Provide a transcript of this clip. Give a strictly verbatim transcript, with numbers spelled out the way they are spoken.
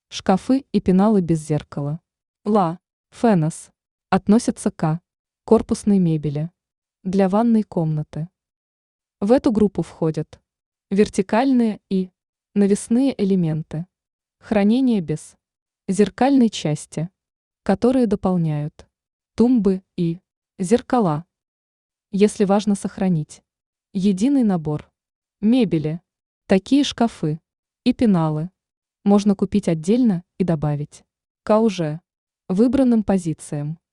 Шкафы и пеналы без зеркала. Ла. Фенос. Относятся к корпусной мебели. Для ванной комнаты. В эту группу входят вертикальные и навесные элементы. Хранение без зеркальной части, которые дополняют тумбы и зеркала. Если важно сохранить единый набор мебели, такие шкафы и пеналы можно купить отдельно и добавить к уже выбранным позициям.